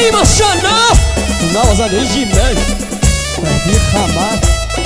ای ماشاءالله نوازنده ژیمن مهدی خمر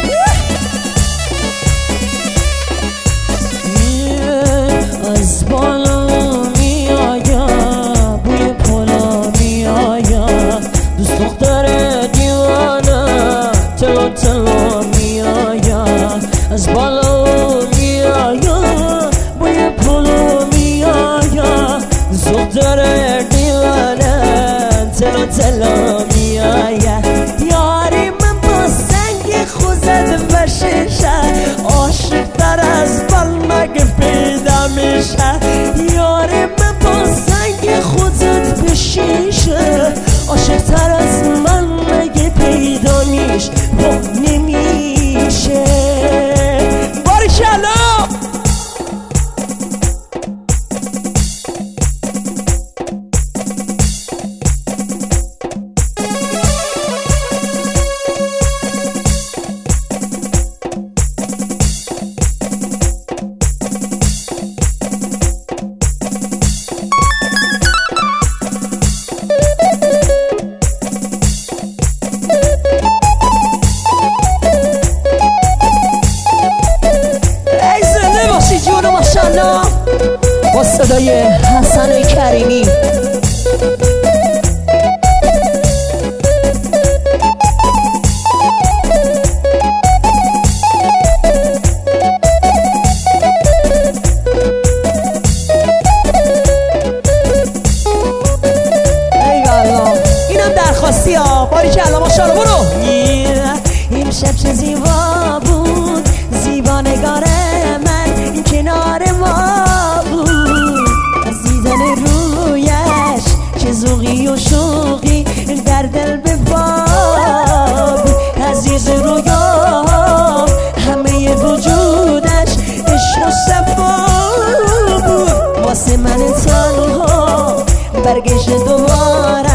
از بالا می آیم بوی پلا می آیم دوست دختر دیوانه تلا تلا می آیم از بالا می آیم بوی پلا می آیم دوست دختر دیوانه تلا تلا می آیم یاری من با سنگ خوزد و شیشه عاشق تر از بال مگه پیدا میشه یاری من با سنگ خوزد به شیشه عاشق تر از من مگه پیدا میشه نمیشه باریکلا با صدای حسن کریمی ای والا اینم درخواستی ها باریکلا ماشاءالله برو این شب چه زیبا بود زیبا نگار من کنار ما بود از دیدن رویش چه ذوقی و شوقی در دل به باب عزیز رویام همه وجودش عشق و صفا بود واسه من تنها برگشت دوباره